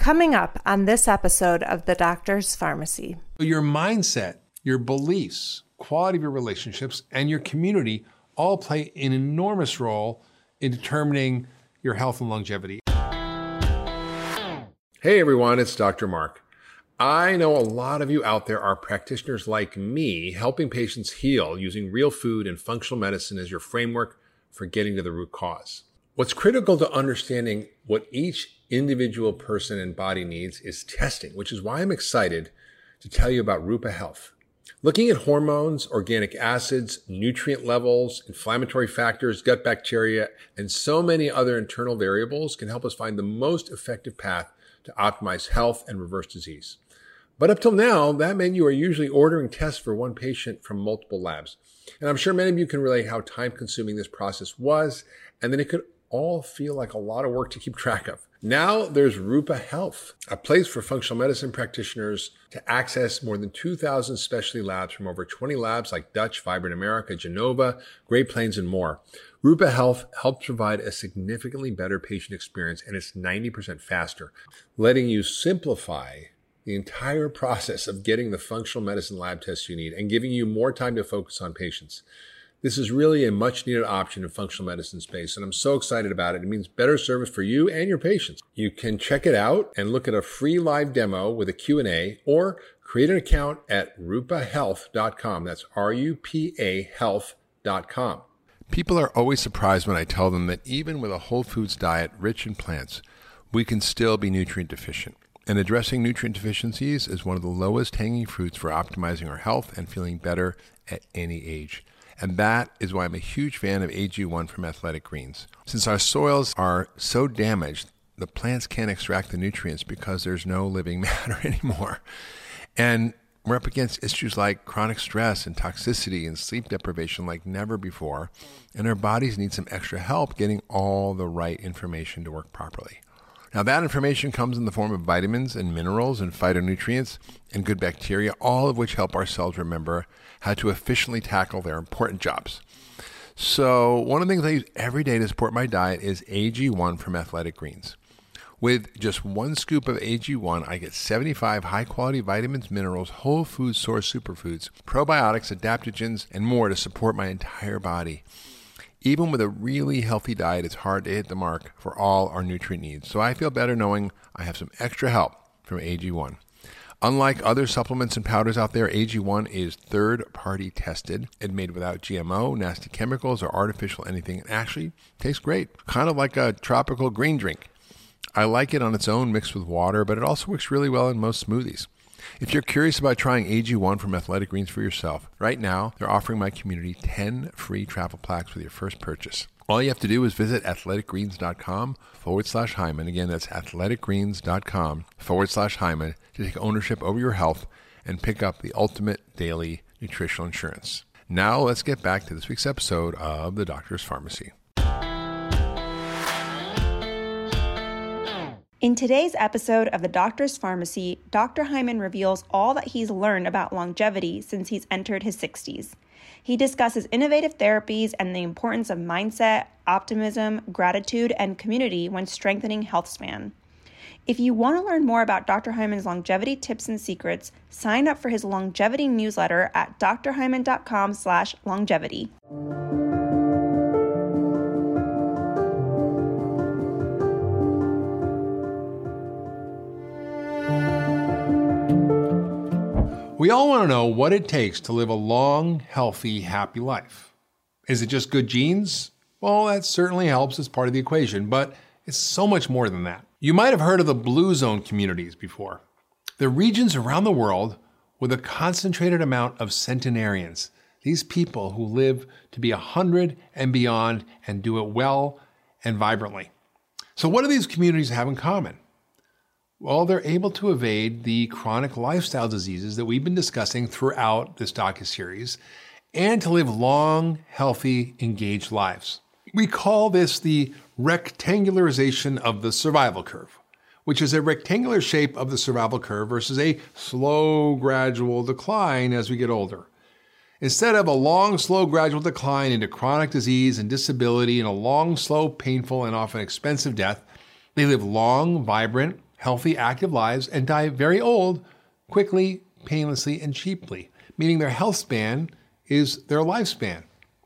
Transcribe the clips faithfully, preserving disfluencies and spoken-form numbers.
Coming up on this episode of The Doctor's Pharmacy. Your mindset, your beliefs, quality of your relationships, and your community all play an enormous role in determining your health and longevity. Hey everyone, it's Doctor Mark. I know a lot of you out there are practitioners like me, helping patients heal using real food and functional medicine as your framework for getting to the root cause. What's critical to understanding what each individual person and body needs is testing, which is why I'm excited to tell you about Rupa Health. Looking at hormones, organic acids, nutrient levels, inflammatory factors, gut bacteria, and so many other internal variables can help us find the most effective path to optimize health and reverse disease. But up till now, that meant you are usually ordering tests for one patient from multiple labs. And I'm sure many of you can relate how time-consuming this process was, and that it could all feel like a lot of work to keep track of. Now there's Rupa Health, a place for functional medicine practitioners to access more than two thousand specialty labs from over twenty labs like Dutch, Vibrant America, Genova, Great Plains, and more. Rupa Health helps provide a significantly better patient experience, and it's ninety percent faster, letting you simplify the entire process of getting the functional medicine lab tests you need and giving you more time to focus on patients. This is really a much needed option in functional medicine space, and I'm so excited about it. It means better service for you and your patients. You can check it out and look at a free live demo with a Q and A, or create an account at rupa health dot com. That's R U P A health dot com. People are always surprised when I tell them that even with a whole foods diet rich in plants, we can still be nutrient deficient. And addressing nutrient deficiencies is one of the lowest hanging fruits for optimizing our health and feeling better at any age. And that is why I'm a huge fan of A G one from Athletic Greens. Since our soils are so damaged, the plants can't extract the nutrients because there's no living matter anymore. And we're up against issues like chronic stress and toxicity and sleep deprivation like never before. And our bodies need some extra help getting all the right information to work properly. Now, that information comes in the form of vitamins and minerals and phytonutrients and good bacteria, all of which help our cells remember how to efficiently tackle their important jobs. So one of the things I use every day to support my diet is A G one from Athletic Greens. With just one scoop of A G one, I get seventy-five high-quality vitamins, minerals, whole food source superfoods, probiotics, adaptogens, and more to support my entire body. Even with a really healthy diet, it's hard to hit the mark for all our nutrient needs. So I feel better knowing I have some extra help from A G one. Unlike other supplements and powders out there, A G one is third-party tested and made without G M O, nasty chemicals, or artificial anything. It actually tastes great, kind of like a tropical green drink. I like it on its own mixed with water, but it also works really well in most smoothies. If you're curious about trying A G one from Athletic Greens for yourself, right now they're offering my community ten free travel packs with your first purchase. All you have to do is visit athleticgreens.com forward slash Hyman. Again, that's athleticgreens.com forward slash Hyman to take ownership over your health and pick up the ultimate daily nutritional insurance. Now let's get back to this week's episode of The Doctor's Pharmacy. In today's episode of The Doctor's Pharmacy, Doctor Hyman reveals all that he's learned about longevity since he's entered his sixties. He discusses innovative therapies and the importance of mindset, optimism, gratitude, and community when strengthening health span. If you want to learn more about Doctor Hyman's longevity tips and secrets, sign up for his longevity newsletter at drhyman.com slash longevity. We all want to know what it takes to live a long, healthy, happy life. Is it just good genes? Well, that certainly helps as part of the equation, but it's so much more than that. You might have heard of the Blue Zone communities before. They're regions around the world with a concentrated amount of centenarians, these people who live to be one hundred and beyond and do it well and vibrantly. So what do these communities have in common? Well, they're able to evade the chronic lifestyle diseases that we've been discussing throughout this docuseries and to live long, healthy, engaged lives. We call this the rectangularization of the survival curve, which is a rectangular shape of the survival curve versus a slow, gradual decline as we get older. Instead of a long, slow, gradual decline into chronic disease and disability and a long, slow, painful, and often expensive death, they live long, vibrant, healthy, active lives and die very old, quickly, painlessly, and cheaply, meaning their health span is their lifespan.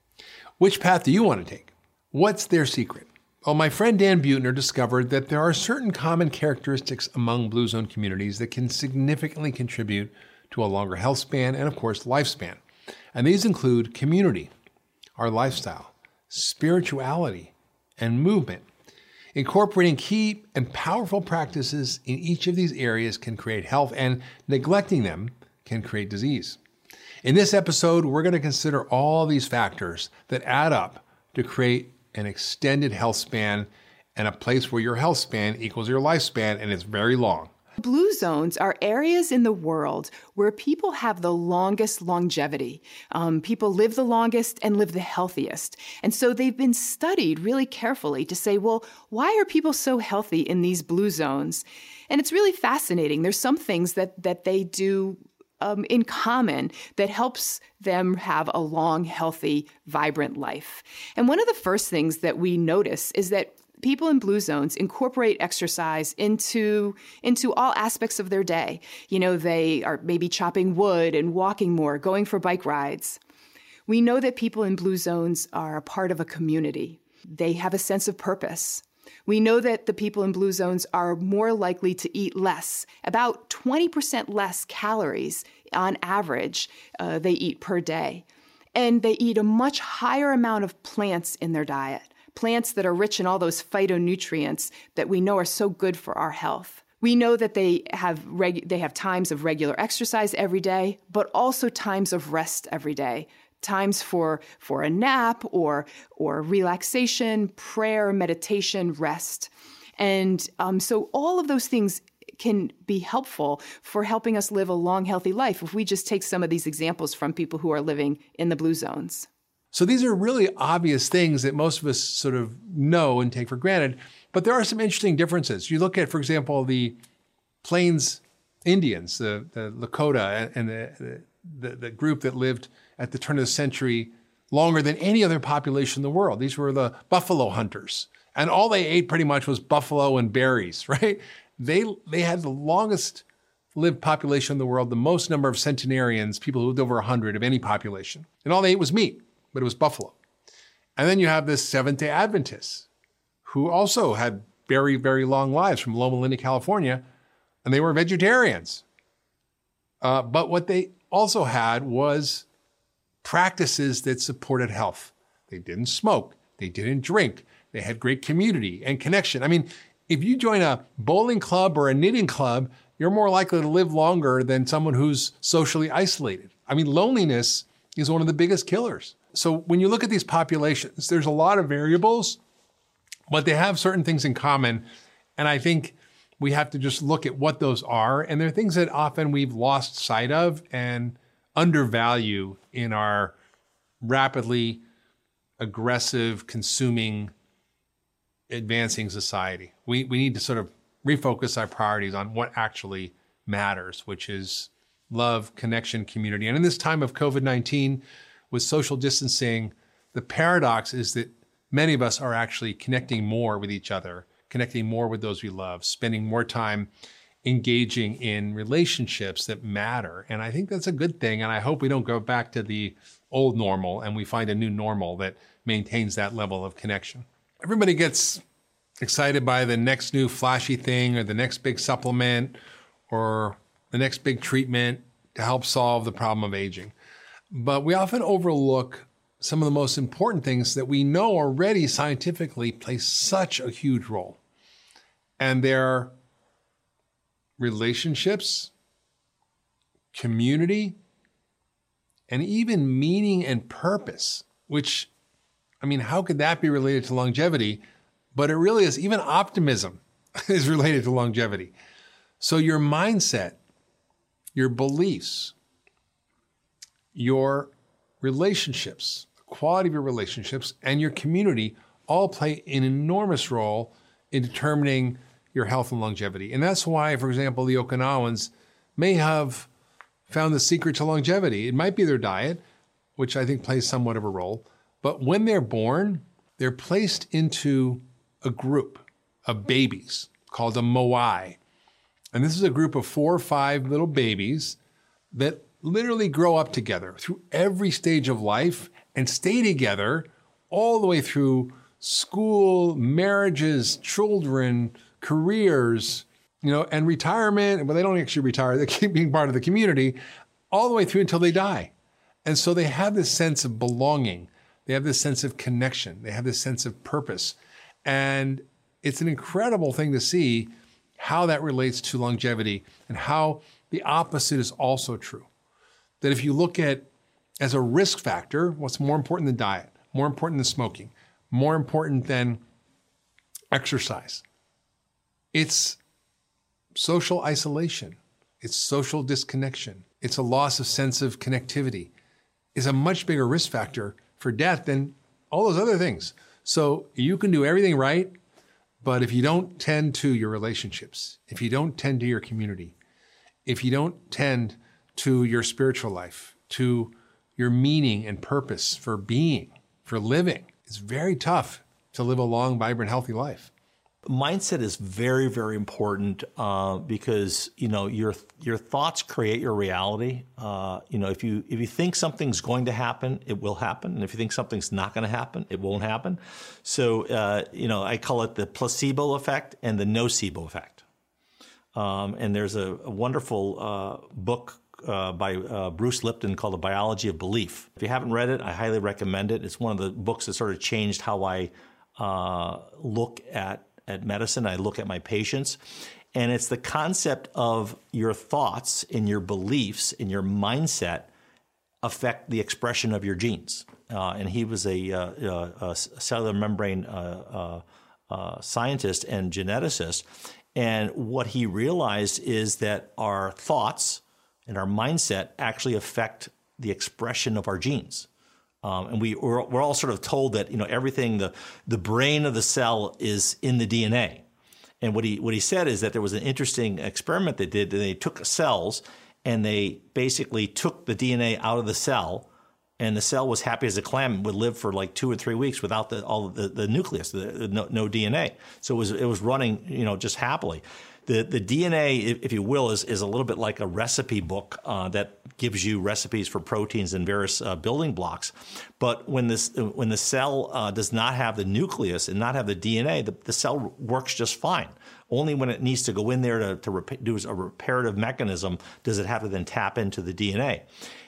Which path do you want to take? What's their secret? Well, my friend Dan Buettner discovered that there are certain common characteristics among Blue Zone communities that can significantly contribute to a longer health span and, of course, lifespan. And these include community, our lifestyle, spirituality, and movement. Incorporating key and powerful practices in each of these areas can create health, and neglecting them can create disease. In this episode, we're going to consider all these factors that add up to create an extended health span and a place where your health span equals your lifespan, and it's very long. Blue zones are areas in the world where people have the longest longevity. Um, people live the longest and live the healthiest. And so they've been studied really carefully to say, well, why are people so healthy in these blue zones? And it's really fascinating. There's some things that, that they do um, in common that helps them have a long, healthy, vibrant life. And one of the first things that we notice is that people in blue zones incorporate exercise into into all aspects of their day. You know, they are maybe chopping wood and walking more, going for bike rides. We know that people in blue zones are a part of a community. They have a sense of purpose. We know that the people in blue zones are more likely to eat less, about twenty percent less calories on average uh, they eat per day. And they eat a much higher amount of plants in their diet. Plants that are rich in all those phytonutrients that we know are so good for our health. We know that they have reg- they have times of regular exercise every day, but also times of rest every day. Times for, for a nap or, or relaxation, prayer, meditation, rest. And um, so all of those things can be helpful for helping us live a long, healthy life if we just take some of these examples from people who are living in the blue zones. So these are really obvious things that most of us sort of know and take for granted, but there are some interesting differences. You look at, for example, the Plains Indians, the, the Lakota, and the, the, the group that lived at the turn of the century longer than any other population in the world. These were the buffalo hunters, and all they ate pretty much was buffalo and berries, right? They, they had the longest lived population in the world, the most number of centenarians, people who lived over one hundred of any population, and all they ate was meat. But it was buffalo. And then you have the Seventh-day Adventists, who also had very, very long lives from Loma Linda, California, and they were vegetarians. Uh, but what they also had was practices that supported health. They didn't smoke. They didn't drink. They had great community and connection. I mean, if you join a bowling club or a knitting club, you're more likely to live longer than someone who's socially isolated. I mean, loneliness is one of the biggest killers. So when you look at these populations, there's a lot of variables, but they have certain things in common. And I think we have to just look at what those are. And they're things that often we've lost sight of and undervalue in our rapidly aggressive, consuming, advancing society. We, we need to sort of refocus our priorities on what actually matters, which is love, connection, community. And in this time of COVID nineteen, with social distancing, the paradox is that many of us are actually connecting more with each other, connecting more with those we love, spending more time engaging in relationships that matter. And I think that's a good thing. And I hope we don't go back to the old normal and we find a new normal that maintains that level of connection. Everybody gets excited by the next new flashy thing or the next big supplement or the next big treatment to help solve the problem of aging. But we often overlook some of the most important things that we know already scientifically play such a huge role. And they're relationships, community, and even meaning and purpose, which, I mean, how could that be related to longevity? But it really is. Even optimism is related to longevity. So your mindset, your beliefs, your relationships, the quality of your relationships, and your community all play an enormous role in determining your health and longevity. And that's why, for example, the Okinawans may have found the secret to longevity. It might be their diet, which I think plays somewhat of a role. But when they're born, they're placed into a group of babies called a moai. And this is a group of four or five little babies that literally grow up together through every stage of life and stay together all the way through school, marriages, children, careers, you know, and retirement. But they don't actually retire. They keep being part of the community all the way through until they die. And so they have this sense of belonging. They have this sense of connection. They have this sense of purpose. And it's an incredible thing to see how that relates to longevity and how the opposite is also true. That if you look at, as a risk factor, what's more important than diet, more important than smoking, more important than exercise, it's social isolation. It's social disconnection. It's a loss of sense of connectivity. It's a much bigger risk factor for death than all those other things. So you can do everything right, but if you don't tend to your relationships, if you don't tend to your community, if you don't tend to your spiritual life, to your meaning and purpose for being, for living, it's very tough to live a long, vibrant, healthy life. Mindset is very, very important uh, because you know your your thoughts create your reality. Uh, you know, if you if you think something's going to happen, it will happen, and if you think something's not going to happen, it won't happen. So uh, you know, I call it the placebo effect and the nocebo effect. Um, and there's a, a wonderful uh, book uh, by uh, Bruce Lipton called The Biology of Belief. If you haven't read it, I highly recommend it. It's one of the books that sort of changed how I uh, look at. at medicine, I look at my patients, and it's the concept of your thoughts and your beliefs and your mindset affect the expression of your genes. Uh, and he was a, uh, a cellular membrane uh, uh, uh, scientist and geneticist. And what he realized is that our thoughts and our mindset actually affect the expression of our genes. Um, and we, we're, we're all sort of told that, you know, everything, the, the brain of the cell is in the D N A. And what he, what he said is that there was an interesting experiment they did. They took cells and they basically took the D N A out of the cell, and the cell was happy as a clam and would live for like two or three weeks without the, all the, the nucleus, the, the no, no D N A. So it was, it was running, you know, just happily. The the D N A, if you will, is, is a little bit like a recipe book uh, that gives you recipes for proteins and various uh, building blocks. But when this when the cell uh, does not have the nucleus and not have the D N A, the, the cell works just fine. Only when it needs to go in there to, to rep- do a reparative mechanism does it have to then tap into the D N A.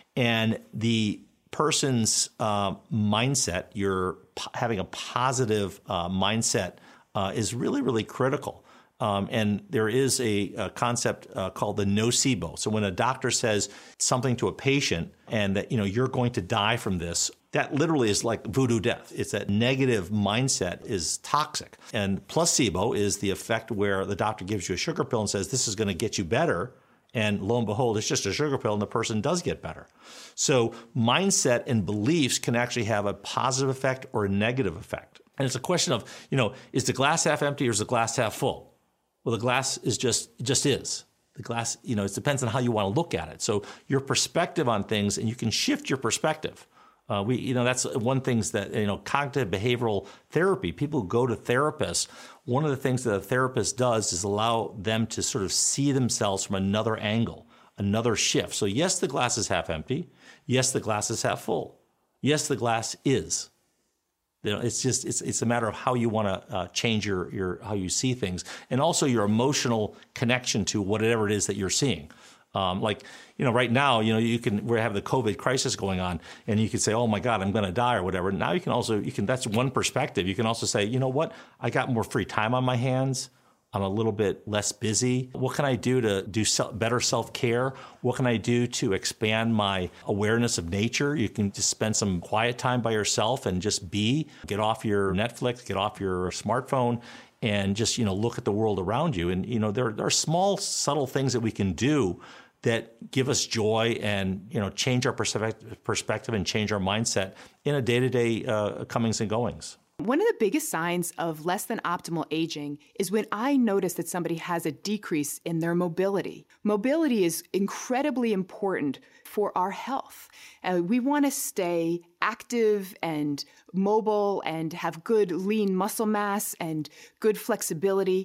And the person's uh, mindset, you're p- having a positive uh, mindset uh, is really, really critical. Um, and there is a, a concept uh, called the nocebo. So when a doctor says something to a patient and that, you know, you're going to die from this, that literally is like voodoo death. It's that negative mindset is toxic. And placebo is the effect where the doctor gives you a sugar pill and says, this is going to get you better. And lo and behold, it's just a sugar pill and the person does get better. So mindset and beliefs can actually have a positive effect or a negative effect. And it's a question of, you know, is the glass half empty or is the glass half full? Well, the glass is just just is. The glass, you know, it depends on how you want to look at it. So your perspective on things, and you can shift your perspective. Uh, we, you know, that's one thing that, you know, cognitive behavioral therapy, people who go to therapists, one of the things that a therapist does is allow them to sort of see themselves from another angle, another shift. So yes, the glass is half empty. Yes, the glass is half full. Yes, the glass is. You know, it's just it's it's a matter of how you want to uh, change your your how you see things, and also your emotional connection to whatever it is that you're seeing. Um, like, you know, right now, you know, you can we have the COVID crisis going on, and you can say, "Oh my God, I'm going to die" or whatever. Now you can also you can that's one perspective. You can also say, "You know what? I got more free time on my hands. I'm a little bit less busy. What can I do to do better self-care? What can I do to expand my awareness of nature?" You can just spend some quiet time by yourself and just be, get off your Netflix, get off your smartphone, and just, you know, look at the world around you. And, you know, there, there are small, subtle things that we can do that give us joy and, you know, change our perspective, perspective and change our mindset in a day-to-day uh, comings and goings. One of the biggest signs of less than optimal aging is when I notice that somebody has a decrease in their mobility. Mobility is incredibly important for our health. Uh, we want to stay active and mobile and have good lean muscle mass and good flexibility.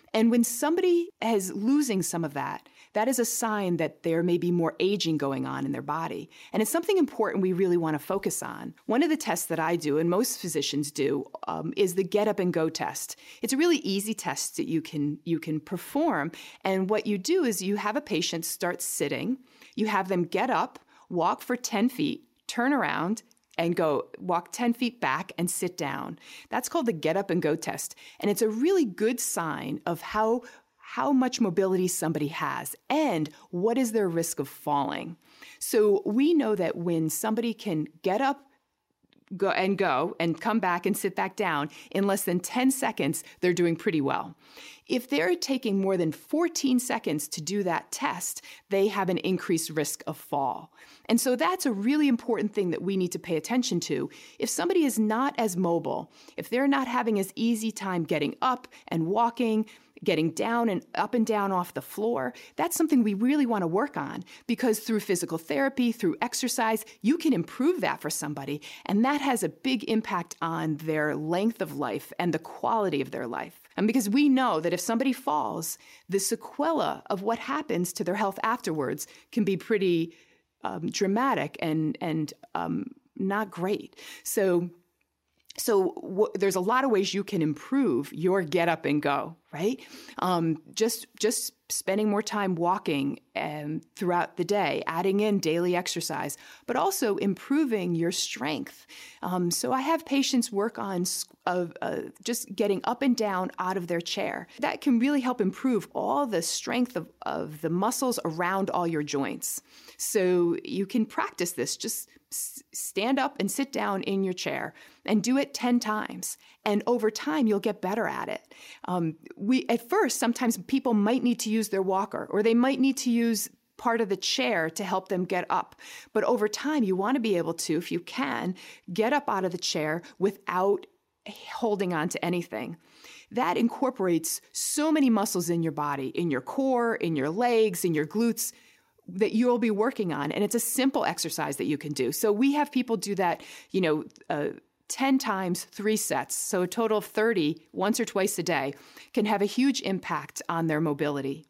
And when somebody is losing some of that, that is a sign that there may be more aging going on in their body. And it's something important we really want to focus on. One of the tests that I do, and most physicians do, um, is the Get Up and Go test. It's a really easy test that you can, you can perform. And what you do is you have a patient start sitting, you have them get up, walk for ten feet, turn around, and go walk ten feet back and sit down. That's called the Get Up and Go test. And it's a really good sign of how how much mobility somebody has and what is their risk of falling. So we know that when somebody can get up, go and go and come back and sit back down in less than ten seconds, they're doing pretty well. If they're taking more than fourteen seconds to do that test, they have an increased risk of fall. And so that's a really important thing that we need to pay attention to. If somebody is not as mobile, if they're not having as easy time getting up and walking, getting down and up and down off the floor, that's something we really want to work on, because through physical therapy, through exercise, you can improve that for somebody. And that has a big impact on their length of life and the quality of their life. And because we know that if somebody falls, the sequela of what happens to their health afterwards can be pretty um, dramatic and, and um, not great. So So w- there's a lot of ways you can improve your get up and go, right? Um, just just spending more time walking um, throughout the day, adding in daily exercise, but also improving your strength. Um, so I have patients work on uh, uh, just getting up and down out of their chair. That can really help improve all the strength of, of the muscles around all your joints. So you can practice this. Just s- stand up and sit down in your chair and do it ten times. And over time, you'll get better at it. Um, we at first, sometimes people might need to use their walker, or they might need to use part of the chair to help them get up. But over time, you want to be able to, if you can, get up out of the chair without holding on to anything. That incorporates so many muscles in your body, in your core, in your legs, in your glutes, that you'll be working on. And it's a simple exercise that you can do. So we have people do that, you know, uh, ten times, three sets. So a total of thirty once or twice a day can have a huge impact on their mobility.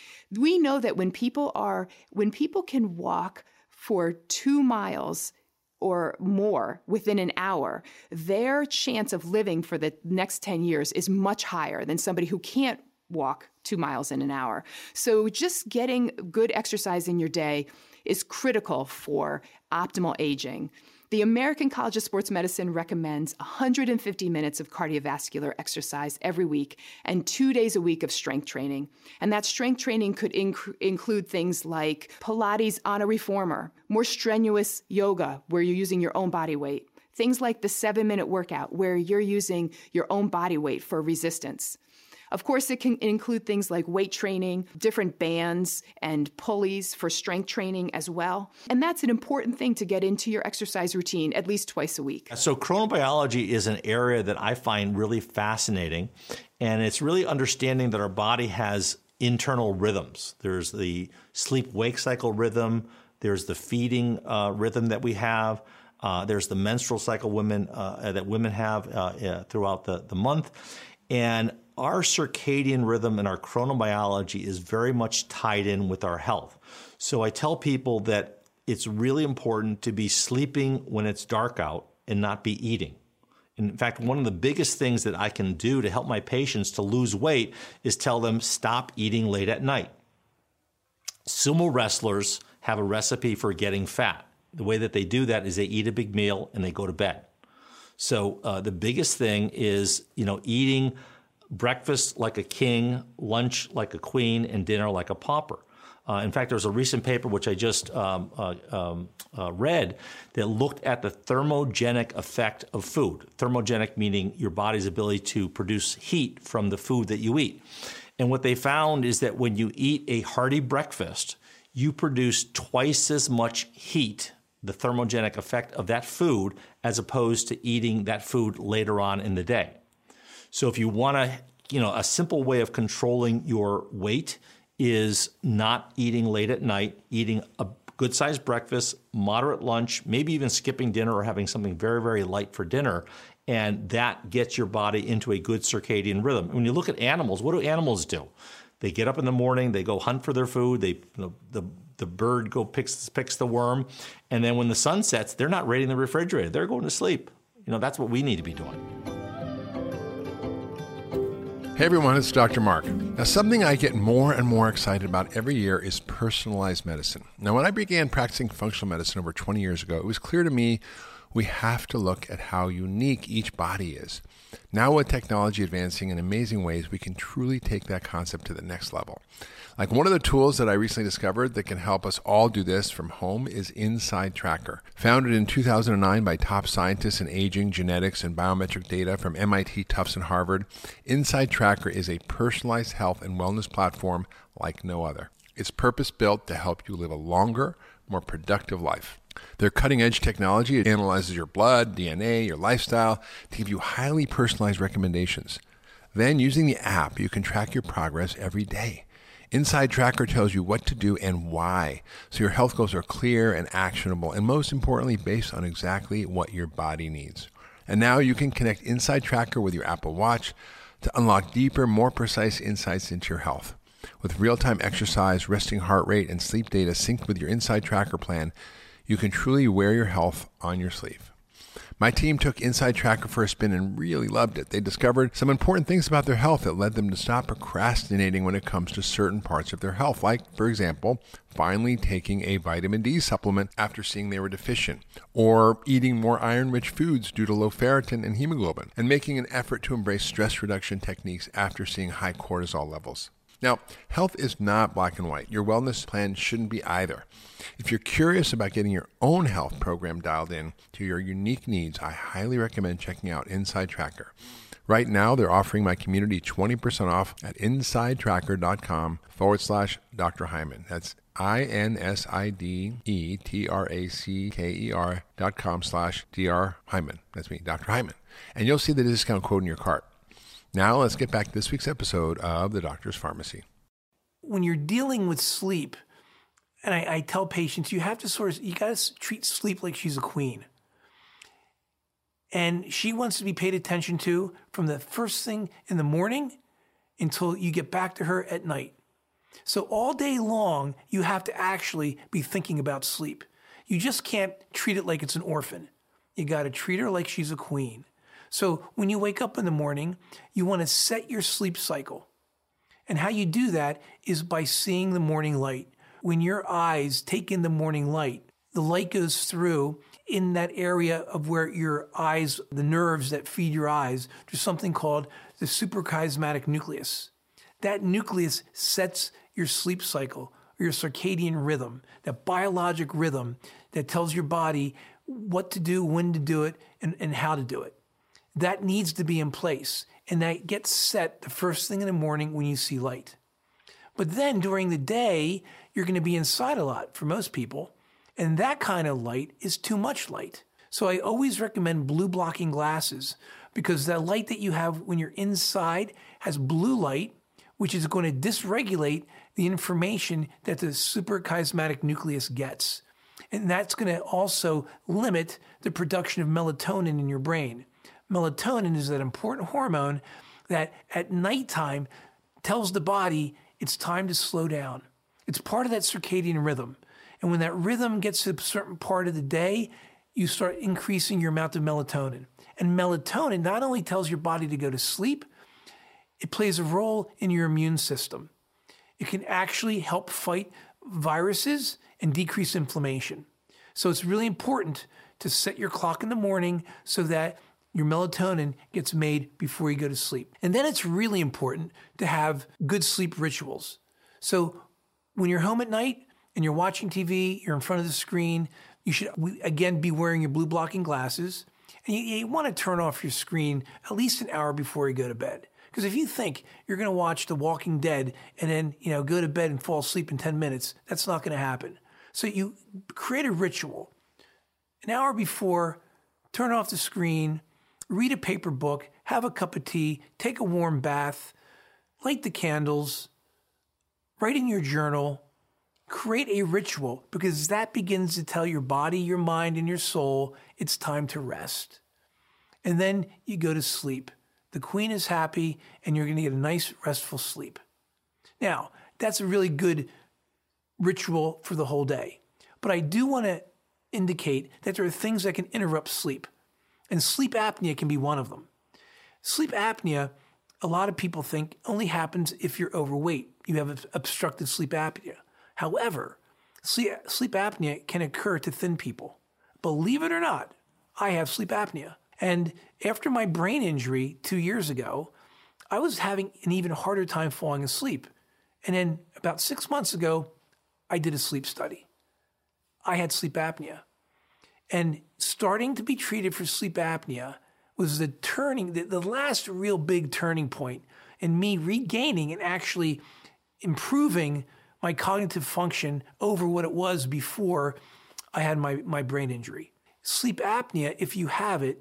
We know that when people are, when people can walk for two miles or more within an hour, their chance of living for the next ten years is much higher than somebody who can't walk two miles in an hour. So just getting good exercise in your day is critical for optimal aging. The American College of Sports Medicine recommends one hundred fifty minutes of cardiovascular exercise every week and two days a week of strength training. And that strength training could inc- include things like Pilates on a reformer, more strenuous yoga where you're using your own body weight, things like the seven-minute workout where you're using your own body weight for resistance. Of course, it can include things like weight training, different bands and pulleys for strength training as well. And that's an important thing to get into your exercise routine at least twice a week. So chronobiology is an area that I find really fascinating. And it's really understanding that our body has internal rhythms. There's the sleep-wake cycle rhythm. There's the feeding uh, rhythm that we have. Uh, there's the menstrual cycle women uh, that women have uh, uh, throughout the, the month. And our circadian rhythm and our chronobiology is very much tied in with our health. So I tell people that it's really important to be sleeping when it's dark out and not be eating. In fact, one of the biggest things that I can do to help my patients to lose weight is tell them stop eating late at night. Sumo wrestlers have a recipe for getting fat. The way that they do that is they eat a big meal and they go to bed. So uh, the biggest thing is, you know, eating breakfast like a king, lunch like a queen, and dinner like a pauper. Uh, in fact, there was a recent paper which I just um, uh, um, uh, read that looked at the thermogenic effect of food. Thermogenic meaning your body's ability to produce heat from the food that you eat. And what they found is that when you eat a hearty breakfast, you produce twice as much heat, the thermogenic effect of that food, as opposed to eating that food later on in the day. So if you want to, you know, a simple way of controlling your weight is not eating late at night, eating a good-sized breakfast, moderate lunch, maybe even skipping dinner or having something very, very light for dinner, And that gets your body into a good circadian rhythm. When you look at animals, what do animals do? They get up in the morning, they go hunt for their food, they, you know, the, the bird go picks, picks the worm, and then when the sun sets, they're not raiding the refrigerator, they're going to sleep. You know, that's what we need to be doing. Hey everyone, it's Doctor Mark. Now, something I get more and more excited about every year is personalized medicine. Now, when I began practicing functional medicine over twenty years ago, it was clear to me we have to look at how unique each body is. Now, with technology advancing in amazing ways, we can truly take that concept to the next level. Like one of the tools that I recently discovered that can help us all do this from home is Inside Tracker. Founded in two thousand nine by top scientists in aging, genetics, and biometric data from M I T, Tufts, and Harvard, Inside Tracker is a personalized health and wellness platform like no other. It's purpose-built to help you live a longer, more productive life. Their cutting-edge technology analyzes your blood, D N A, your lifestyle to give you highly personalized recommendations. Then, using the app, you can track your progress every day. Inside Tracker tells you what to do and why, so your health goals are clear and actionable, and most importantly, based on exactly what your body needs. And now you can connect Inside Tracker with your Apple Watch to unlock deeper, more precise insights into your health. With real-time exercise, resting heart rate, and sleep data synced with your Inside Tracker plan, you can truly wear your health on your sleeve. My team took Inside Tracker for a spin and really loved it. They discovered some important things about their health that led them to stop procrastinating when it comes to certain parts of their health, like, for example, finally taking a vitamin D supplement after seeing they were deficient, or eating more iron-rich foods due to low ferritin and hemoglobin, and making an effort to embrace stress reduction techniques after seeing high cortisol levels. Now, health is not black and white. Your wellness plan shouldn't be either. If you're curious about getting your own health program dialed in to your unique needs, I highly recommend checking out Inside Tracker. Right now, they're offering my community twenty percent off at insidetracker.com forward slash Dr. Hyman. That's I-N-S-I-D-E-T-R-A-C-K-E-R dot com slash D-R Hyman. That's me, Doctor Hyman. And you'll see the discount code in your cart. Now, let's get back to this week's episode of The Doctor's Pharmacy. When you're dealing with sleep, and I, I tell patients, you have to sort of, you got to treat sleep like she's a queen. And she wants to be paid attention to from the first thing in the morning until you get back to her at night. So all day long, you have to actually be thinking about sleep. You just can't treat it like it's an orphan. You got to treat her like she's a queen. So when you wake up in the morning, you want to set your sleep cycle. And how you do that is by seeing the morning light. When your eyes take in the morning light, the light goes through in that area of where your eyes, the nerves that feed your eyes, there's something called the suprachiasmatic nucleus. That nucleus sets your sleep cycle, or your circadian rhythm, that biologic rhythm that tells your body what to do, when to do it, and, and how to do it. That needs to be in place, and that gets set the first thing in the morning when you see light. But then during the day, you're going to be inside a lot for most people, and that kind of light is too much light. So I always recommend blue blocking glasses, because that light that you have when you're inside has blue light, which is going to dysregulate the information that the suprachiasmatic nucleus gets. And that's going to also limit the production of melatonin in your brain. Melatonin is that important hormone that at nighttime tells the body it's time to slow down. It's part of that circadian rhythm. And when that rhythm gets to a certain part of the day, you start increasing your amount of melatonin. And melatonin not only tells your body to go to sleep, it plays a role in your immune system. It can actually help fight viruses and decrease inflammation. So it's really important to set your clock in the morning so that your melatonin gets made before you go to sleep. And then it's really important to have good sleep rituals. So when you're home at night and you're watching T V, you're in front of the screen, you should, again, be wearing your blue blocking glasses. And you, you want to turn off your screen at least an hour before you go to bed. Because if you think you're going to watch The Walking Dead and then, you know, go to bed and fall asleep in ten minutes, that's not going to happen. So you create a ritual. An hour before, turn off the screen, read a paper book, have a cup of tea, take a warm bath, light the candles, write in your journal, create a ritual, because that begins to tell your body, your mind, and your soul it's time to rest. and then you go to sleep. The queen is happy, and you're going to get a nice, restful sleep. Now, that's a really good ritual for the whole day. But I do want to indicate that there are things that can interrupt sleep, and sleep apnea can be one of them. Sleep apnea, a lot of people think, only happens if you're overweight. You have obstructive sleep apnea. However, sleep, sleep apnea can occur to thin people. Believe it or not, I have sleep apnea. And after my brain injury two years ago, I was having an even harder time falling asleep. And then about six months ago, I did a sleep study. I had sleep apnea. And starting to be treated for sleep apnea was the turning, the, the last real big turning point in me regaining and actually improving my cognitive function over what it was before I had my, my brain injury. Sleep apnea, if you have it,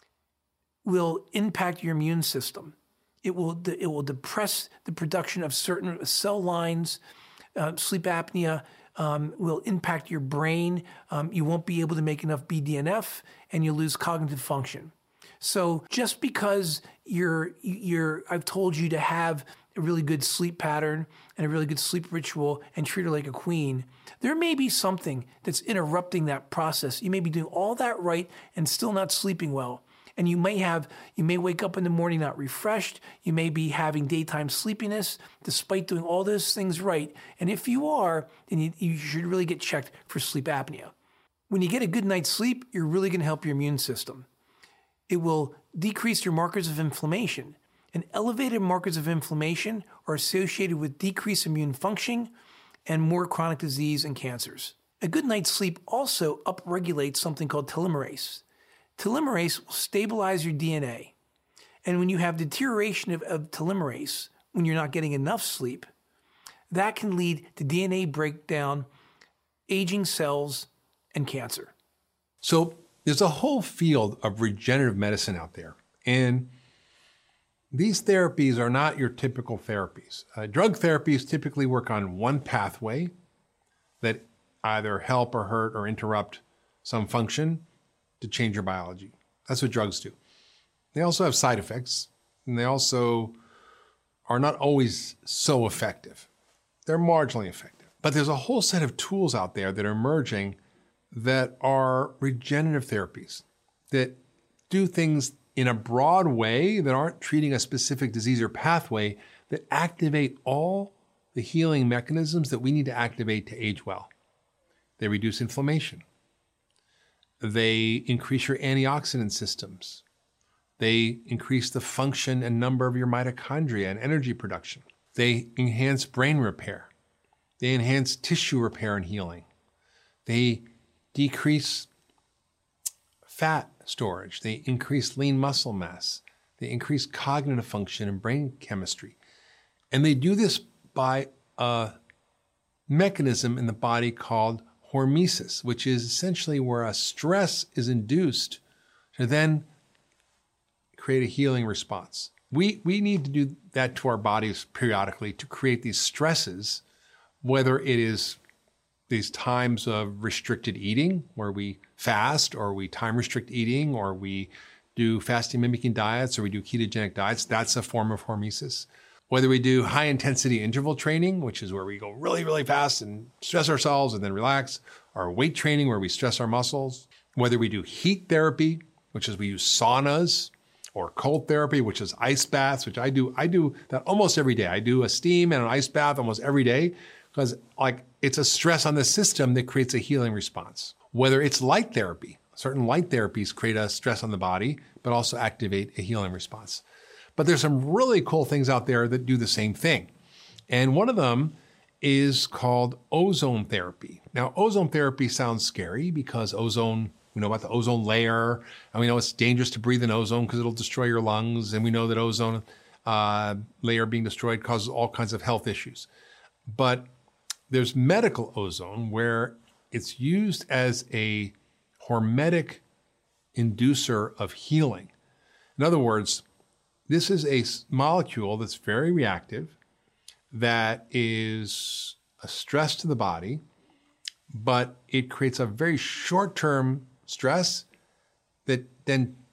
will impact your immune system. It will, it will depress the production of certain cell lines. Uh, sleep apnea um, will impact your brain. Um, you won't be able to make enough B D N F, and you'll lose cognitive function. So just because you're, you're, I've told you to have a really good sleep pattern and a really good sleep ritual and treat her like a queen, there may be something that's interrupting that process. You may be doing all that right and still not sleeping well. And you may have, you may wake up in the morning not refreshed. You may be having daytime sleepiness despite doing all those things right. And if you are, then you, you should really get checked for sleep apnea. When you get a good night's sleep, you're really going to help your immune system. It will decrease your markers of inflammation. And elevated markers of inflammation are associated with decreased immune function and more chronic disease and cancers. A good night's sleep also upregulates something called telomerase. Telomerase will stabilize your D N A. And when you have deterioration of, of telomerase, when you're not getting enough sleep, that can lead to D N A breakdown, aging cells, and cancer. So there's a whole field of regenerative medicine out there. And these therapies are not your typical therapies. Uh, drug therapies typically work on one pathway that either help or hurt or interrupt some function to change your biology. That's what drugs do. They also have side effects, and they also are not always so effective. They're marginally effective. But there's a whole set of tools out there that are emerging that are regenerative therapies that do things in a broad way that aren't treating a specific disease or pathway, that activate all the healing mechanisms that we need to activate to age well. They reduce inflammation. They increase your antioxidant systems. They increase the function and number of your mitochondria and energy production. They enhance brain repair. They enhance tissue repair and healing. They decrease fat storage. They increase lean muscle mass. They increase cognitive function and brain chemistry. And they do this by a mechanism in the body called hormesis, which is essentially where a stress is induced to then create a healing response. We, we need to do that to our bodies periodically to create these stresses, whether it is these times of restricted eating where we fast, or we time restrict eating, or we do fasting mimicking diets, or we do ketogenic diets. That's a form of hormesis. Whether we do high intensity interval training, which is where we go really, really fast and stress ourselves and then relax, or weight training where we stress our muscles. Whether we do heat therapy, which is we use saunas, or cold therapy, which is ice baths, which I do. I do that almost every day. I do a steam and an ice bath almost every day because like it's a stress on the system that creates a healing response. Whether it's light therapy, certain light therapies create a stress on the body, but also activate a healing response. But there's some really cool things out there that do the same thing. And one of them is called ozone therapy. Now, ozone therapy sounds scary because ozone, we know about the ozone layer, and we know it's dangerous to breathe in ozone because it'll destroy your lungs. And we know that ozone uh, layer being destroyed causes all kinds of health issues. But there's medical ozone where it's used as a hormetic inducer of healing. In other words, this is a molecule that's very reactive, that is a stress to the body, but it creates a very short-term stress that then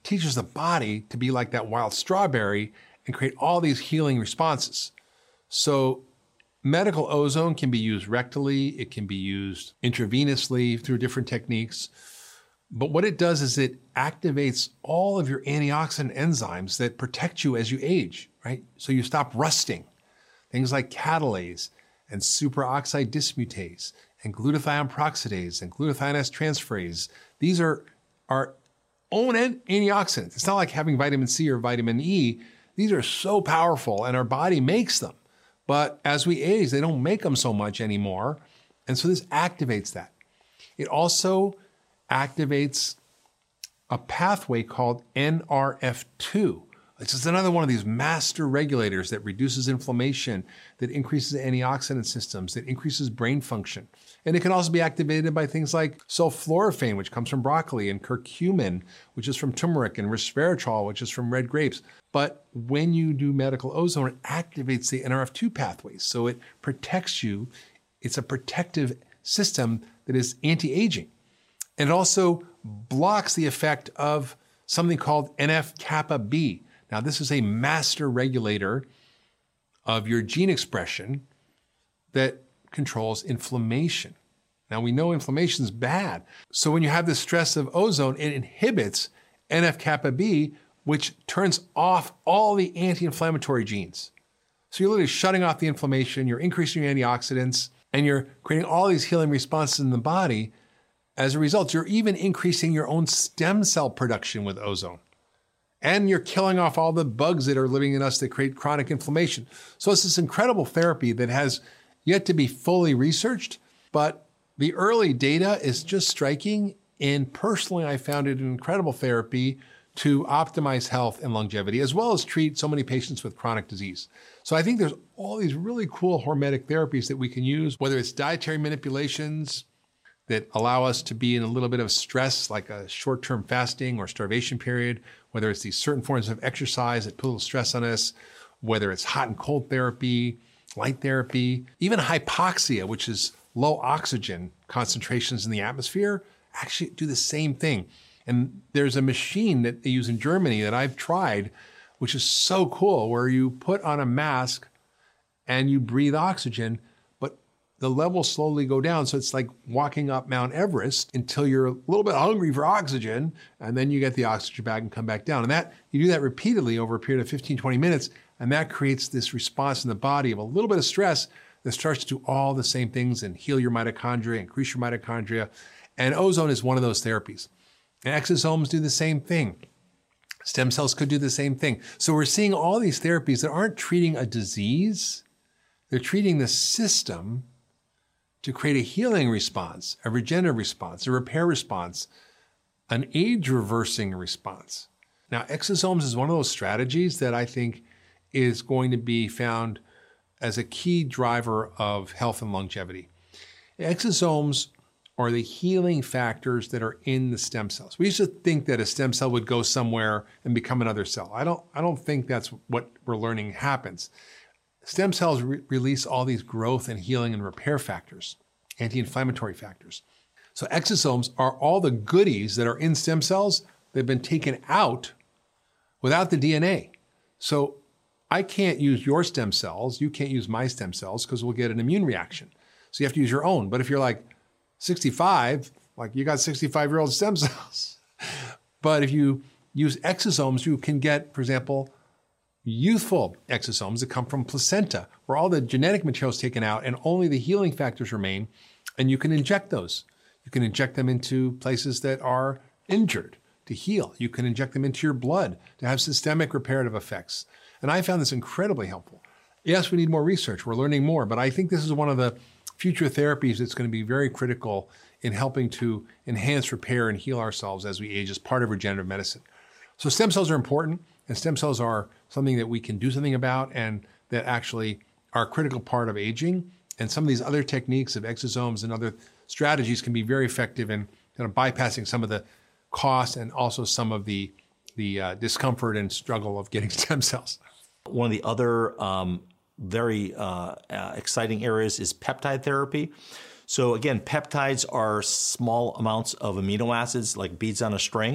teaches the body to be like that wild strawberry and create all these healing responses. So medical ozone can be used rectally. It can be used intravenously through different techniques. But what it does is it activates all of your antioxidant enzymes that protect you as you age, right? So you stop rusting. Things like catalase and superoxide dismutase and glutathione peroxidase and glutathione S transferase. These are our own antioxidants. It's not like having vitamin C or vitamin E. These are so powerful and our body makes them. But as we age, they don't make them so much anymore. And so this activates that. It also activates a pathway called N R F two. It's just another one of these master regulators that reduces inflammation, that increases antioxidant systems, that increases brain function. And it can also be activated by things like sulforaphane, which comes from broccoli, and curcumin, which is from turmeric, and resveratrol, which is from red grapes. But when you do medical ozone, it activates the N R F two pathways. So it protects you. It's a protective system that is anti-aging. And it also blocks the effect of something called N F kappa B. Now, this is a master regulator of your gene expression that controls inflammation. Now, we know inflammation is bad. So when you have the stress of ozone, it inhibits N F kappa B, which turns off all the anti-inflammatory genes. So you're literally shutting off the inflammation, you're increasing your antioxidants, and you're creating all these healing responses in the body. As a result, you're even increasing your own stem cell production with ozone. And you're killing off all the bugs that are living in us that create chronic inflammation. So it's this incredible therapy that has yet to be fully researched, but the early data is just striking. And personally, I found it an incredible therapy to optimize health and longevity, as well as treat so many patients with chronic disease. So I think there's all these really cool hormetic therapies that we can use, whether it's dietary manipulations that allow us to be in a little bit of stress, like a short-term fasting or starvation period, whether it's these certain forms of exercise that put a little stress on us, whether it's hot and cold therapy, light therapy, even hypoxia, which is low oxygen concentrations in the atmosphere, actually do the same thing. And there's a machine that they use in Germany that I've tried, which is so cool, where you put on a mask and you breathe oxygen, the levels slowly go down. So it's like walking up Mount Everest until you're a little bit hungry for oxygen, and then you get the oxygen back and come back down. And that you do that repeatedly over a period of fifteen, twenty minutes, and that creates this response in the body of a little bit of stress that starts to do all the same things and heal your mitochondria, increase your mitochondria. And ozone is one of those therapies. And exosomes do the same thing. Stem cells could do the same thing. So we're seeing all these therapies that aren't treating a disease. They're treating the system to create a healing response, a regenerative response, a repair response, an age-reversing response. Now, exosomes is one of those strategies that I think is going to be found as a key driver of health and longevity. Exosomes are the healing factors that are in the stem cells. We used to think that a stem cell would go somewhere and become another cell. I don't, I don't think that's what we're learning happens. Stem cells re- release all these growth and healing and repair factors, anti-inflammatory factors. So exosomes are all the goodies that are in stem cells that have been taken out without the D N A. So I can't use your stem cells, you can't use my stem cells because we'll get an immune reaction. So you have to use your own. But if you're like sixty-five, like you got sixty-five-year-old stem cells. But if you use exosomes, you can get, for example, youthful exosomes that come from placenta, where all the genetic material is taken out and only the healing factors remain, and you can inject those. You can inject them into places that are injured to heal. You can inject them into your blood to have systemic reparative effects. And I found this incredibly helpful. Yes, we need more research. We're learning more, but I think this is one of the future therapies that's going to be very critical in helping to enhance, repair, and heal ourselves as we age as part of regenerative medicine. So stem cells are important. And stem cells are something that we can do something about and that actually are a critical part of aging. And some of these other techniques of exosomes and other strategies can be very effective in kind of bypassing some of the cost and also some of the, the uh, discomfort and struggle of getting stem cells. One of the other um, very uh, uh, exciting areas is peptide therapy. So again, peptides are small amounts of amino acids like beads on a string.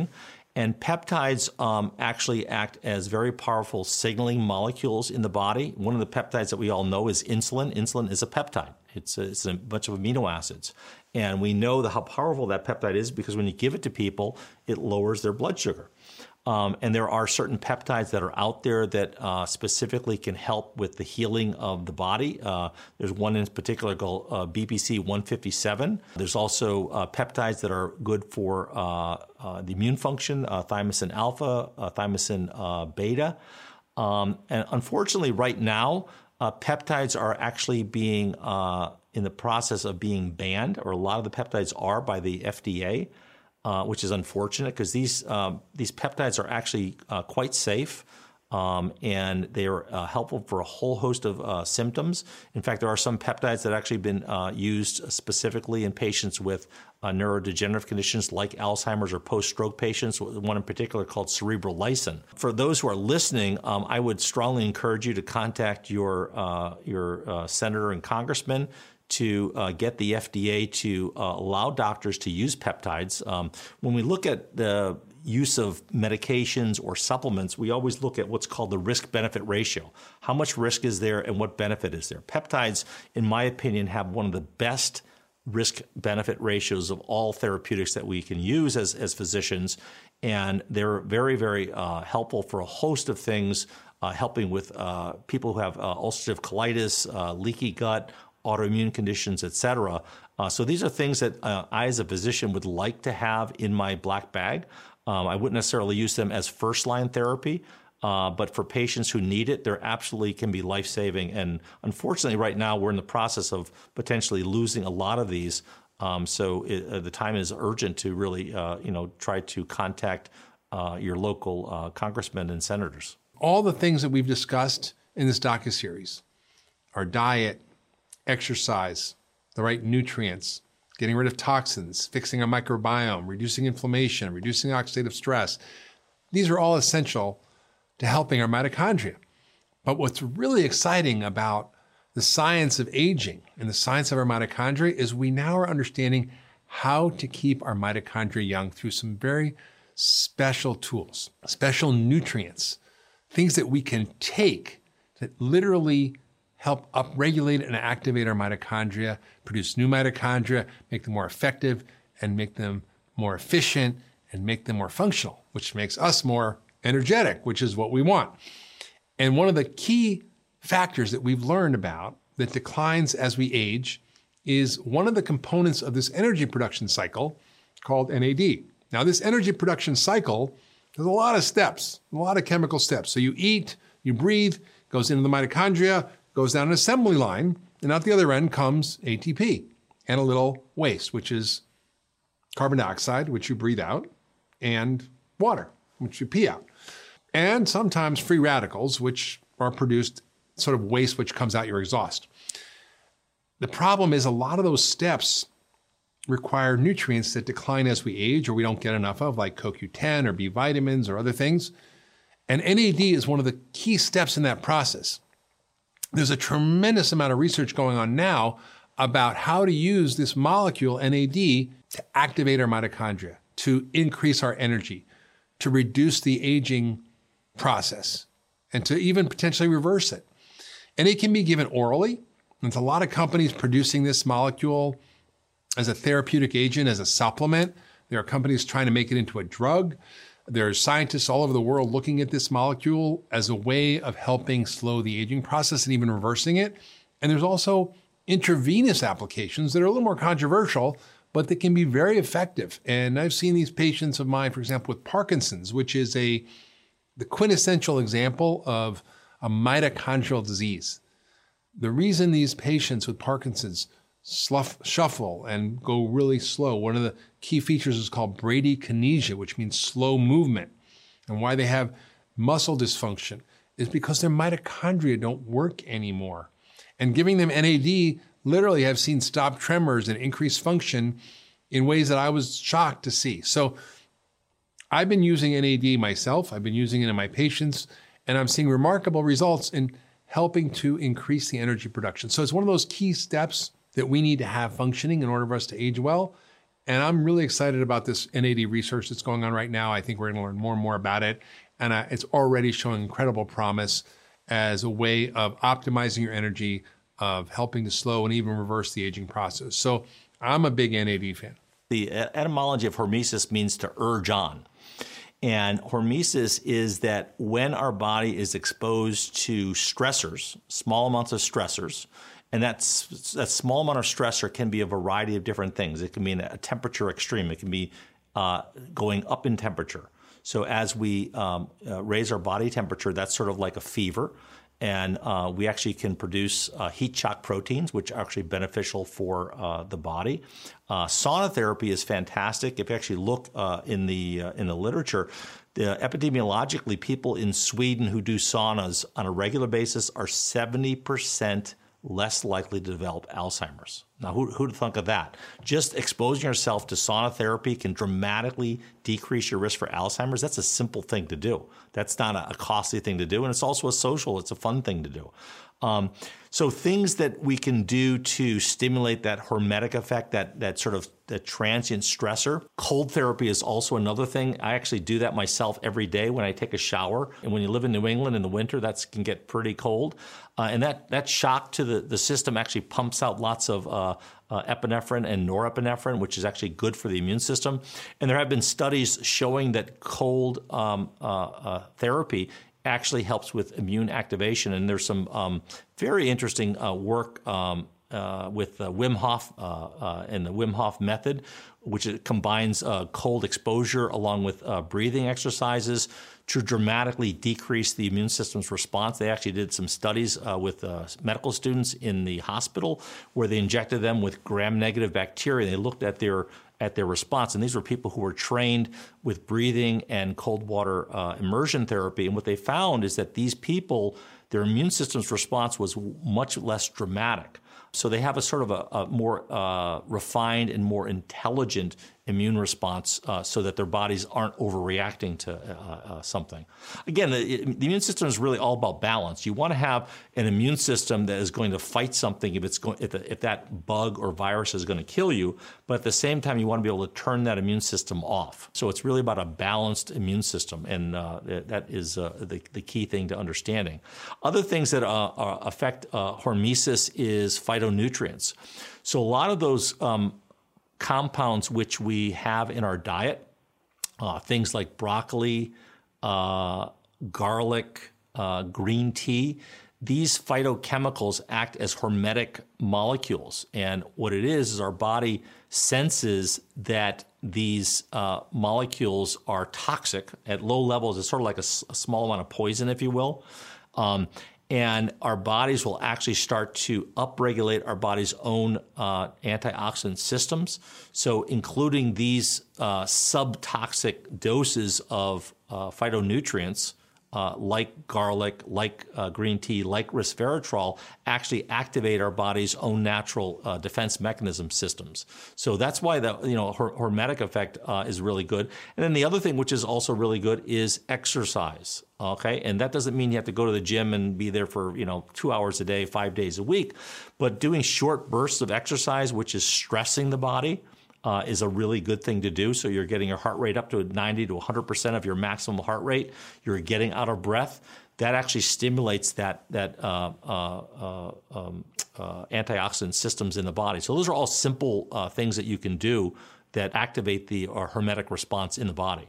And peptides um, actually act as very powerful signaling molecules in the body. One of the peptides that we all know is insulin. Insulin is a peptide. It's a, it's a bunch of amino acids. And we know the, how powerful that peptide is because when you give it to people, it lowers their blood sugar. Um, and there are certain peptides that are out there that uh, specifically can help with the healing of the body. Uh, there's one in particular called uh, B P C one fifty-seven. There's also uh, peptides that are good for uh, uh, the immune function, uh, thymosin alpha, uh, thymosin uh, beta. Um, and unfortunately, right now, uh, peptides are actually being uh, in the process of being banned, or a lot of the peptides are by the F D A. Uh, which is unfortunate because these um, these peptides are actually uh, quite safe um, and they are uh, helpful for a whole host of uh, symptoms. In fact, there are some peptides that have actually been uh, used specifically in patients with uh, neurodegenerative conditions like Alzheimer's or post-stroke patients, one in particular called cerebral lysin. For those who are listening, um, I would strongly encourage you to contact your, uh, your uh, senator and congressman to uh, get the F D A to uh, allow doctors to use peptides. Um, when we look at the use of medications or supplements, we always look at what's called the risk-benefit ratio. How much risk is there and what benefit is there? Peptides, in my opinion, have one of the best risk-benefit ratios of all therapeutics that we can use as, as physicians, and they're very, very uh, helpful for a host of things, uh, helping with uh, people who have uh, ulcerative colitis, uh, leaky gut, autoimmune conditions, et cetera. Uh, so these are things that uh, I, as a physician, would like to have in my black bag. Um, I wouldn't necessarily use them as first-line therapy, uh, but for patients who need it, they absolutely can be life-saving. And unfortunately, right now, we're in the process of potentially losing a lot of these. Um, so it, uh, the time is urgent to really, uh, you know, try to contact uh, your local uh, congressmen and senators. All the things that we've discussed in this docuseries, our diet, exercise, the right nutrients, getting rid of toxins, fixing our microbiome, reducing inflammation, reducing oxidative stress. These are all essential to helping our mitochondria. But what's really exciting about the science of aging and the science of our mitochondria is we now are understanding how to keep our mitochondria young through some very special tools, special nutrients, things that we can take that literally help upregulate and activate our mitochondria, produce new mitochondria, make them more effective, and make them more efficient, and make them more functional, which makes us more energetic, which is what we want. And one of the key factors that we've learned about that declines as we age is one of the components of this energy production cycle called N A D. Now, this energy production cycle, there's a lot of steps, a lot of chemical steps. So you eat, you breathe, goes into the mitochondria, goes down an assembly line, and out the other end comes A T P and a little waste, which is carbon dioxide, which you breathe out, and water, which you pee out. And sometimes free radicals, which are produced sort of waste, which comes out your exhaust. The problem is a lot of those steps require nutrients that decline as we age or we don't get enough of, like C O Q ten or B vitamins or other things. And N A D is one of the key steps in that process. There's a tremendous amount of research going on now about how to use this molecule, N A D, to activate our mitochondria, to increase our energy, to reduce the aging process, and to even potentially reverse it. And it can be given orally. There's a lot of companies producing this molecule as a therapeutic agent, as a supplement. There are companies trying to make it into a drug. There are scientists all over the world looking at this molecule as a way of helping slow the aging process and even reversing it. And there's also intravenous applications that are a little more controversial, but that can be very effective. And I've seen these patients of mine, for example, with Parkinson's, which is a the quintessential example of a mitochondrial disease. The reason these patients with Parkinson's Sluff, shuffle and go really slow. One of the key features is called bradykinesia, which means slow movement. And why they have muscle dysfunction is because their mitochondria don't work anymore. And giving them N A D, literally I've seen stop tremors and increased function in ways that I was shocked to see. So I've been using N A D myself. I've been using it in my patients, and I'm seeing remarkable results in helping to increase the energy production. So it's one of those key steps that we need to have functioning in order for us to age well. And I'm really excited about this N A D research that's going on right now. I think we're going to learn more and more about it. And uh, it's already showing incredible promise as a way of optimizing your energy, of helping to slow and even reverse the aging process. So I'm a big N A D fan. The etymology of hormesis means to urge on. And hormesis is that when our body is exposed to stressors, small amounts of stressors, and that's, that small amount of stressor can be a variety of different things. It can be a temperature extreme. It can be uh, going up in temperature. So as we um, uh, raise our body temperature, that's sort of like a fever. And uh, we actually can produce uh, heat shock proteins, which are actually beneficial for uh, the body. Uh, sauna therapy is fantastic. If you actually look uh, in the uh, in the literature, the, epidemiologically, people in Sweden who do saunas on a regular basis are seventy percent less likely to develop Alzheimer's. Now, who, who'd think of that? Just exposing yourself to sauna therapy can dramatically decrease your risk for Alzheimer's. That's a simple thing to do. That's not a, a costly thing to do. And it's also a social, it's a fun thing to do. Um, so things that we can do to stimulate that hormetic effect, that that sort of that transient stressor. Cold therapy is also another thing. I actually do that myself every day when I take a shower. And when you live in New England in the winter, that can get pretty cold. Uh, and that that shock to the, the system actually pumps out lots of uh, uh, epinephrine and norepinephrine, which is actually good for the immune system. And there have been studies showing that cold um, uh, uh, therapy actually helps with immune activation. And there's some um, very interesting uh, work um, uh, with uh, Wim Hof uh, uh, and the Wim Hof method, which it combines uh, cold exposure along with uh, breathing exercises to dramatically decrease the immune system's response. They actually did some studies uh, with uh, medical students in the hospital where they injected them with gram-negative bacteria. They looked at their at their response. And these were people who were trained with breathing and cold water uh, immersion therapy. And what they found is that these people, their immune system's response was much less dramatic. So they have a sort of a, a more uh, refined and more intelligent immune response uh, so that their bodies aren't overreacting to uh, uh, something. Again, the, the immune system is really all about balance. You want to have an immune system that is going to fight something if it's going, if, the, if that bug or virus is going to kill you, but at the same time, you want to be able to turn that immune system off. So it's really about a balanced immune system, and uh, that is uh, the, the key thing to understanding. Other things that uh, uh, affect uh, hormesis is phytonutrients. So a lot of those um, compounds which we have in our diet, uh, things like broccoli, uh, garlic, uh, green tea, these phytochemicals act as hormetic molecules. And what it is is our body senses that these uh, molecules are toxic at low levels. It's sort of like a, a small amount of poison, if you will. Um, And our bodies will actually start to upregulate our body's own uh, antioxidant systems. So including these uh, subtoxic doses of uh, phytonutrients, uh, like garlic, like uh, green tea, like resveratrol, actually activate our body's own natural uh, defense mechanism systems. So that's why the you know hor- hormetic effect uh, is really good. And then the other thing, which is also really good, is exercise. Okay, and that doesn't mean you have to go to the gym and be there for you know two hours a day, five days a week, but doing short bursts of exercise, which is stressing the body, uh, is a really good thing to do. So you're getting your heart rate up to ninety to one hundred percent of your maximum heart rate. You're getting out of breath. That actually stimulates that that uh, uh, uh, um, uh, antioxidant systems in the body. So those are all simple uh, things that you can do that activate the uh, hormetic response in the body.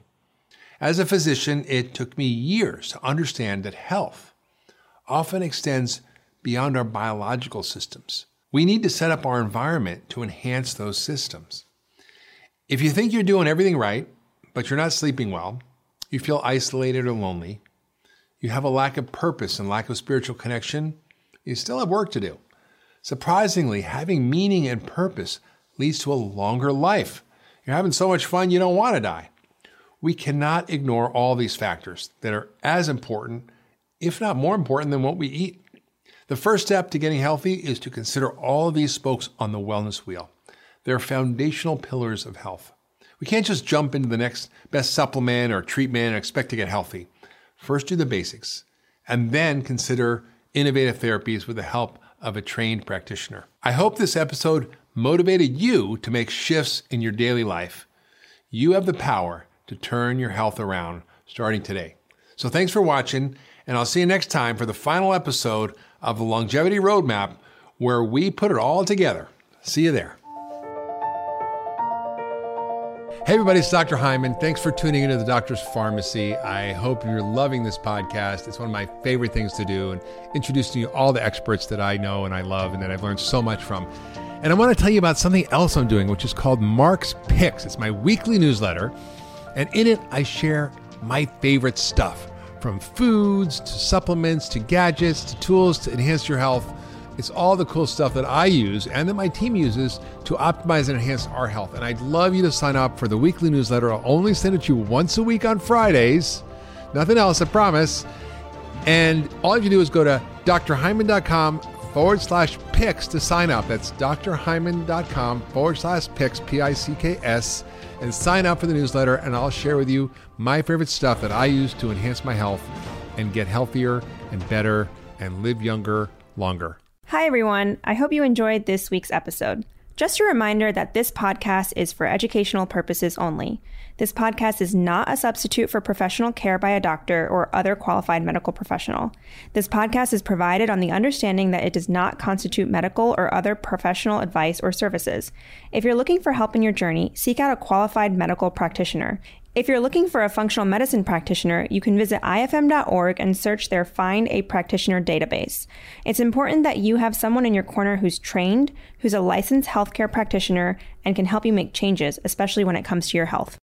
As a physician, it took me years to understand that health often extends beyond our biological systems. We need to set up our environment to enhance those systems. If you think you're doing everything right, but you're not sleeping well, you feel isolated or lonely, you have a lack of purpose and lack of spiritual connection, you still have work to do. Surprisingly, having meaning and purpose leads to a longer life. You're having so much fun, you don't want to die. We cannot ignore all these factors that are as important, if not more important, than what we eat. The first step to getting healthy is to consider all of these spokes on the wellness wheel. They're foundational pillars of health. We can't just jump into the next best supplement or treatment and expect to get healthy. First, do the basics, and then consider innovative therapies with the help of a trained practitioner. I hope this episode motivated you to make shifts in your daily life, you have the power to turn your health around starting today. So thanks for watching, and I'll see you next time for the final episode of the Longevity Roadmap, where we put it all together. See you there. Hey everybody, it's Doctor Hyman. Thanks for tuning into the Doctor's Pharmacy. I hope you're loving this podcast. It's one of my favorite things to do, and introducing you all the experts that I know and I love and that I've learned so much from. And I want to tell you about something else I'm doing, which is called Mark's Picks. It's my weekly newsletter, and in it I share my favorite stuff, from foods to supplements to gadgets to tools to enhance your health. It's all the cool stuff that I use and that my team uses to optimize and enhance our health. And I'd love you to sign up for the weekly newsletter. I'll only send it to you once a week on Fridays. Nothing else, I promise. And all you do is go to drhyman.com forward slash picks to sign up. That's drhyman.com forward slash picks, P I C K S, and sign up for the newsletter. And I'll share with you my favorite stuff that I use to enhance my health and get healthier and better and live younger, longer. Hi, everyone. I hope you enjoyed this week's episode. Just a reminder that this podcast is for educational purposes only. This podcast is not a substitute for professional care by a doctor or other qualified medical professional. This podcast is provided on the understanding that it does not constitute medical or other professional advice or services. If you're looking for help in your journey, seek out a qualified medical practitioner. If you're looking for a functional medicine practitioner, you can visit I F M dot org and search their Find a Practitioner database. It's important that you have someone in your corner who's trained, who's a licensed healthcare practitioner, and can help you make changes, especially when it comes to your health.